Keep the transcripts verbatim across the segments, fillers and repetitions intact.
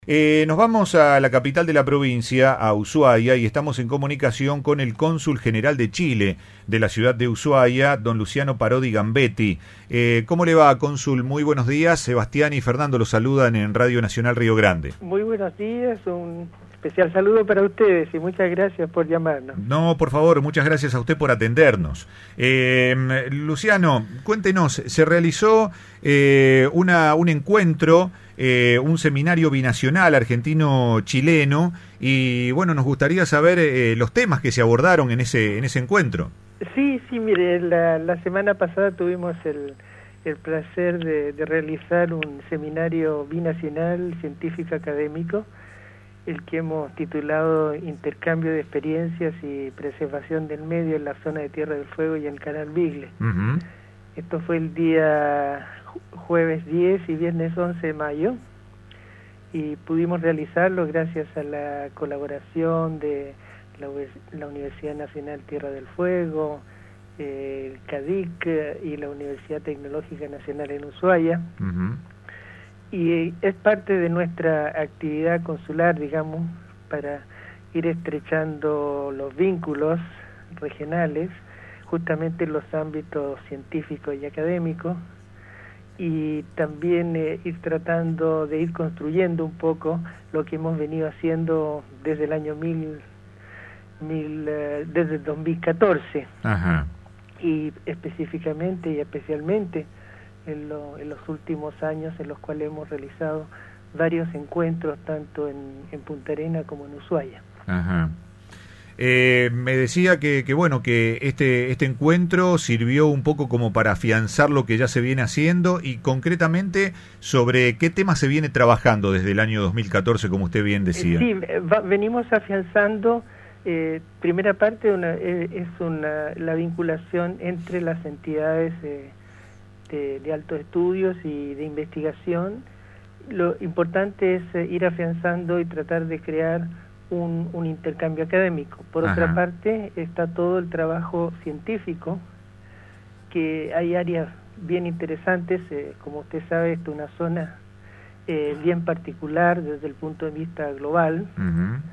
Eh, nos vamos a la capital de la provincia, a Ushuaia, y estamos en comunicación con el cónsul general de Chile de la ciudad de Ushuaia, don Luciano Parodi Gambetti. Eh, ¿Cómo le va, cónsul? Muy buenos días. Sebastián y Fernando los saludan en Radio Nacional Río Grande. Muy buenos días, un especial saludo para ustedes y muchas gracias por llamarnos. No, por favor, muchas gracias a usted por atendernos. Eh, Luciano, cuéntenos, se realizó eh, una, un encuentro, eh, un seminario binacional argentino-chileno, y bueno, nos gustaría saber eh, los temas que se abordaron en ese, en ese encuentro. Sí, sí, mire, la, la semana pasada tuvimos el, el placer de, de realizar un seminario binacional científico-académico, el que hemos titulado Intercambio de Experiencias y Preservación del Medio en la Zona de Tierra del Fuego y en el Canal Beagle. Uh-huh. Esto fue el día jueves diez y viernes once de mayo, y pudimos realizarlo gracias a la colaboración de la, la Universidad Nacional Tierra del Fuego, eh, el CADIC y la Universidad Tecnológica Nacional en Ushuaia. Uh-huh. Y es parte de nuestra actividad consular, digamos, para ir estrechando los vínculos regionales, justamente en los ámbitos científicos y académicos, y también eh, ir tratando de ir construyendo un poco lo que hemos venido haciendo desde el año mil, mil eh, desde el dos mil catorce. Ajá. Y específicamente y especialmente En, lo, en los últimos años, en los cuales hemos realizado varios encuentros tanto en, en Punta Arenas como en Ushuaia. Ajá. Eh, me decía que, que bueno que este este encuentro sirvió un poco como para afianzar lo que ya se viene haciendo, y concretamente sobre qué tema se viene trabajando desde el año dos mil catorce, como usted bien decía. Sí, va, venimos afianzando. Eh, primera parte una, eh, es una, la vinculación entre las entidades eh, De, de altos estudios y de investigación. Lo importante es eh, ir afianzando y tratar de crear un, un intercambio académico. Por Ajá. otra parte, está todo el trabajo científico, que hay áreas bien interesantes, eh, como usted sabe, esta es una zona eh, bien particular desde el punto de vista global, uh-huh.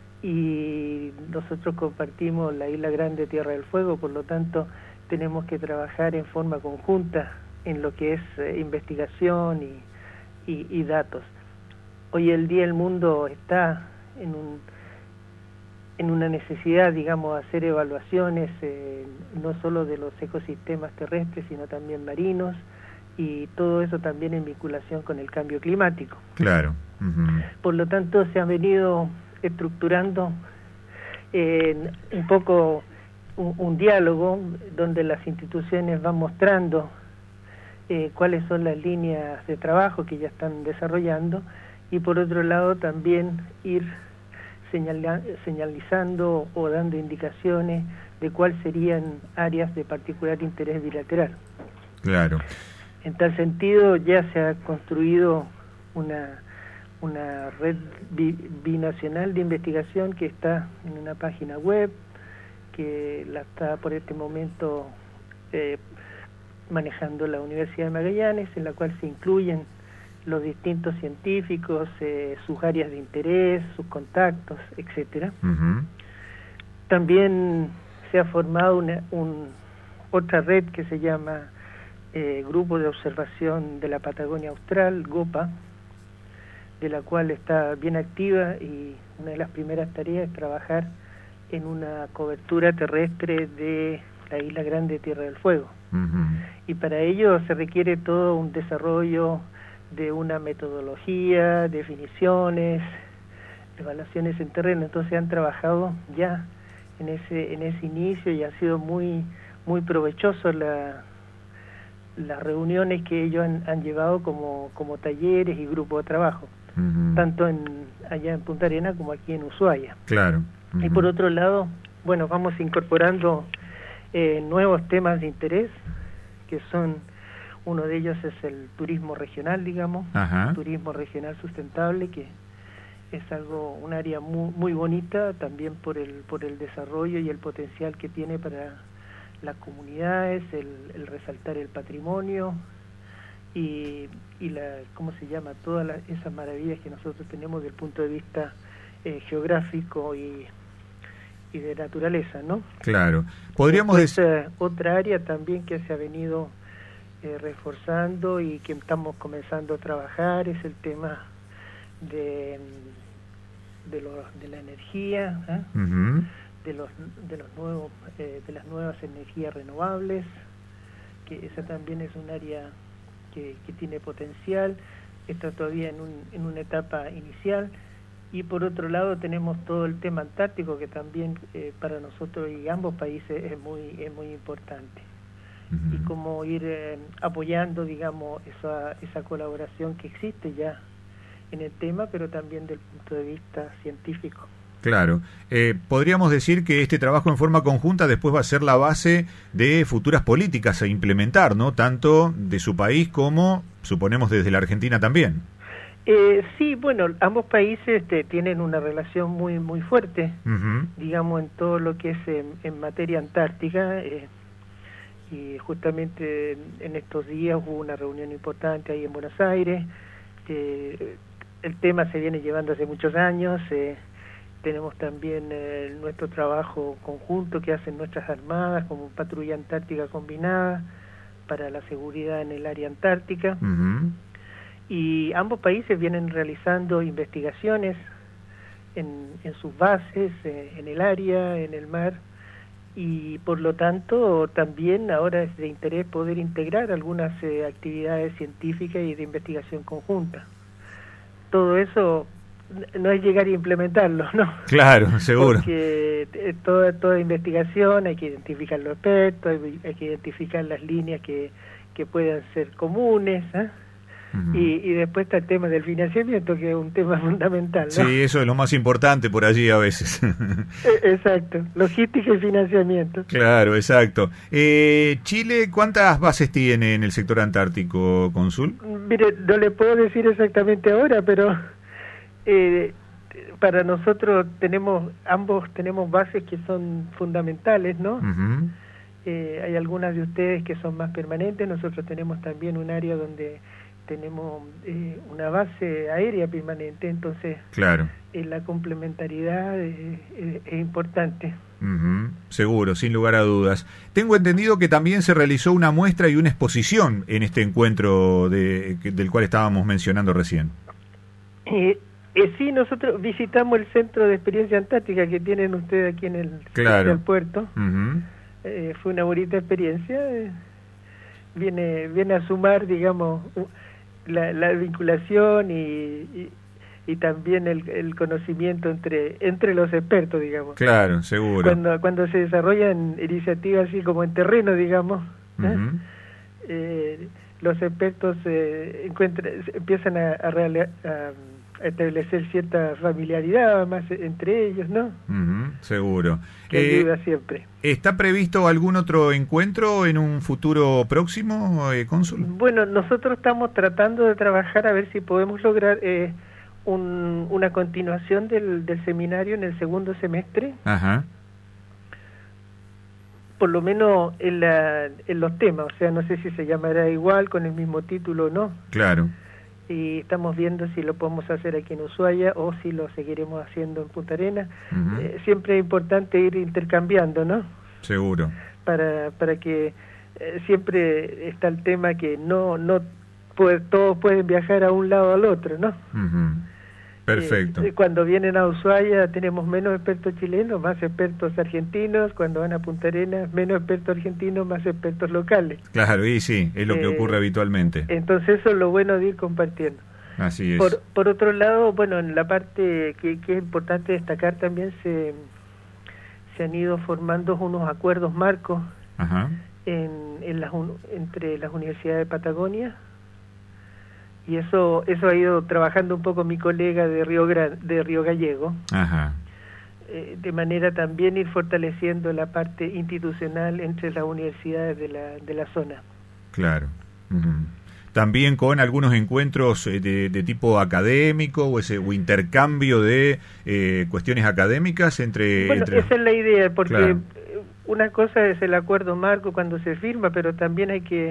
y nosotros compartimos la Isla Grande Tierra del Fuego, por lo tanto tenemos que trabajar en forma conjunta en lo que es eh, investigación y, y, y datos. Hoy el día el mundo está en un en una necesidad, digamos, de hacer evaluaciones eh, no solo de los ecosistemas terrestres, sino también marinos, y todo eso también en vinculación con el cambio climático. Claro. Uh-huh. Por lo tanto, se han venido estructurando eh, un poco un, un diálogo donde las instituciones van mostrando Eh, cuáles son las líneas de trabajo que ya están desarrollando, y por otro lado también ir señala, señalizando o dando indicaciones de cuáles serían áreas de particular interés bilateral. Claro. En tal sentido ya se ha construido una una red bi, binacional de investigación que está en una página web, que la está por este momento eh, manejando la Universidad de Magallanes, en la cual se incluyen los distintos científicos, eh, sus áreas de interés, sus contactos, etcétera. Uh-huh. También se ha formado una un, otra red que se llama eh, Grupo de Observación de la Patagonia Austral, GOPA, de la cual está bien activa, y una de las primeras tareas es trabajar en una cobertura terrestre de la Isla Grande Tierra del Fuego. Uh-huh. Y para ello se requiere todo un desarrollo de una metodología, definiciones, evaluaciones en terreno. Entonces han trabajado ya en ese en ese inicio, y ha sido muy muy provechoso la, las reuniones que ellos han, han llevado como como talleres y grupos de trabajo, uh-huh. tanto en allá en Punta Arenas como aquí en Ushuaia. Claro. Uh-huh. Y por otro lado, bueno, vamos incorporando Eh, nuevos temas de interés, que son, uno de ellos es el turismo regional, digamos, Ajá. turismo regional sustentable, que es algo, un área muy, muy bonita también por el por el desarrollo y el potencial que tiene para las comunidades, el, el resaltar el patrimonio y, y la, ¿cómo se llama? Todas la, esas maravillas que nosotros tenemos desde el punto de vista eh, geográfico y, y de naturaleza, ¿no? Claro. Podríamos decir... Eh, otra área también que se ha venido eh, reforzando y que estamos comenzando a trabajar es el tema de, de, lo, de la energía, ¿eh? Uh-huh. de los de los nuevos eh, de las nuevas energías renovables, que esa también es un área que, que tiene potencial, está todavía en, un, en una etapa inicial. Y por otro lado tenemos todo el tema antártico, que también eh, para nosotros y ambos países es muy es muy importante. Uh-huh. Y cómo ir eh, apoyando, digamos, esa esa colaboración que existe ya en el tema, pero también del punto de vista científico. Claro. Eh, podríamos decir que este trabajo en forma conjunta después va a ser la base de futuras políticas a implementar, ¿no? Tanto de su país como, suponemos, desde la Argentina también. Eh, sí, bueno, ambos países este, tienen una relación muy muy fuerte, uh-huh. digamos, en todo lo que es en, en materia antártica, eh, y justamente en, en estos días hubo una reunión importante ahí en Buenos Aires. Eh, el tema se viene llevando hace muchos años. Eh, tenemos también eh, nuestro trabajo conjunto que hacen nuestras armadas como patrulla antártica combinada para la seguridad en el área antártica. Uh-huh. Y ambos países vienen realizando investigaciones en, en sus bases, eh, en el área, en el mar, y por lo tanto también ahora es de interés poder integrar algunas eh, actividades científicas y de investigación conjunta. Todo eso no es llegar a implementarlo, ¿no? Claro, seguro. Porque eh, toda, toda investigación hay que identificar los expertos, hay, hay que identificar las líneas que, que puedan ser comunes, ¿eh? Uh-huh. Y, y después está el tema del financiamiento, que es un tema fundamental, ¿no? Sí, eso es lo más importante por allí a veces. Exacto, logística y financiamiento. Claro, exacto. Eh, Chile, ¿cuántas bases tiene en el sector antártico, cónsul? Mire, no le puedo decir exactamente ahora, pero eh, para nosotros tenemos, ambos tenemos bases que son fundamentales, ¿no? Uh-huh. Eh, hay algunas de ustedes que son más permanentes, nosotros tenemos también un área donde tenemos eh, una base aérea permanente, entonces claro. eh, la complementariedad eh, eh, es importante. Uh-huh. Seguro, sin lugar a dudas. Tengo entendido que también se realizó una muestra y una exposición en este encuentro de, que, del cual estábamos mencionando recién. Eh, eh, sí, nosotros visitamos el Centro de Experiencia Antártica que tienen ustedes aquí en el, claro. en el puerto. Uh-huh. Eh, fue una bonita experiencia. Eh, viene viene a sumar, digamos, La, la vinculación y, y, y también el, el conocimiento entre entre los expertos, digamos. Claro, seguro. Cuando cuando se desarrollan iniciativas así como en terreno, digamos, ¿eh? Uh-huh. eh, los expertos eh, encuentran, empiezan a, a, real, a establecer cierta familiaridad más entre ellos, ¿no? Uh-huh, seguro. Que eh, ayuda siempre. ¿Está previsto algún otro encuentro en un futuro próximo, eh, cónsul? Bueno, nosotros estamos tratando de trabajar a ver si podemos lograr eh, un, una continuación del, del seminario en el segundo semestre. Ajá. Por lo menos en, la, en los temas, o sea, no sé si se llamará igual, con el mismo título o no. Claro. Y estamos viendo si lo podemos hacer aquí en Ushuaia o si lo seguiremos haciendo en Punta Arenas. Uh-huh. Eh, siempre es importante ir intercambiando, ¿no? Seguro. Para para que eh, siempre está el tema que no no puede, todos pueden viajar a un lado o al otro, ¿no? Uh-huh. Perfecto. Eh, cuando vienen a Ushuaia tenemos menos expertos chilenos, más expertos argentinos. Cuando van a Punta Arenas, menos expertos argentinos, más expertos locales. Claro, y sí, es lo que eh, ocurre habitualmente. Entonces eso es lo bueno de ir compartiendo. Así es. Por, por otro lado, bueno, en la parte que, que es importante destacar también se, se han ido formando unos acuerdos marcos. Ajá. En, en las, entre las universidades de Patagonia. Y eso eso ha ido trabajando un poco mi colega de Río Gran, de Río Gallego. Ajá. Eh, de manera también ir fortaleciendo la parte institucional entre las universidades de la de la zona. Claro. Uh-huh. También con algunos encuentros de, de tipo académico o ese o intercambio de eh, cuestiones académicas entre... Bueno, entre... esa es la idea, porque claro. una cosa es el acuerdo marco cuando se firma, pero también hay que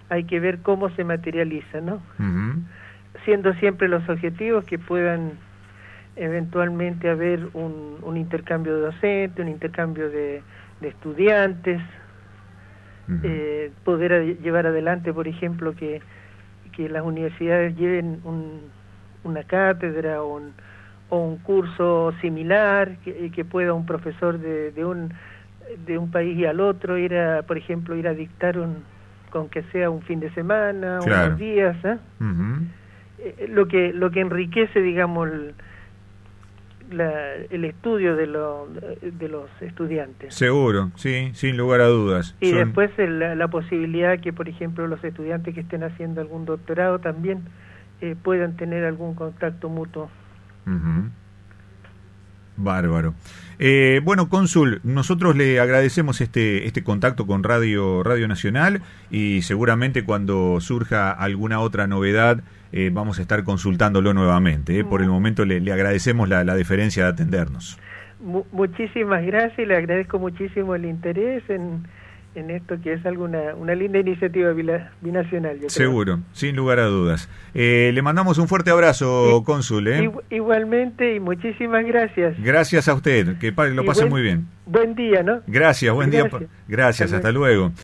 hay que ver cómo se materializa, ¿no? Uh-huh. Siendo siempre los objetivos que puedan eventualmente haber un, un intercambio de docentes, un intercambio de, de estudiantes, uh-huh. eh, poder a, llevar adelante, por ejemplo, que, que las universidades lleven un, una cátedra o un, o un curso similar, que, que pueda un profesor de, de un de un país y al otro ir a, por ejemplo, ir a dictar un, con que sea un fin de semana, claro. unos días, ¿eh? Uh-huh. Eh, lo que lo que enriquece, digamos, el, la, el estudio de, lo, de los estudiantes. Seguro, sí, sin lugar a dudas. Y Son... después el, la, la posibilidad que, por ejemplo, los estudiantes que estén haciendo algún doctorado también eh, puedan tener algún contacto mutuo. Uh-huh. Bárbaro. Eh, bueno, cónsul, nosotros le agradecemos este este contacto con Radio Radio Nacional y seguramente cuando surja alguna otra novedad eh, vamos a estar consultándolo nuevamente. Eh. Por el momento le, le agradecemos la, la deferencia de atendernos. Mu muchísimas gracias y le agradezco muchísimo el interés en, en esto que es algo una, una linda iniciativa binacional. Yo Seguro, creo. Sin lugar a dudas. Eh, le mandamos un fuerte abrazo, y, cónsul. ¿eh? Igualmente y muchísimas gracias. Gracias a usted, que lo pase buen, muy bien. Buen día, ¿no? Gracias, buen gracias. día. Gracias, hasta, hasta luego.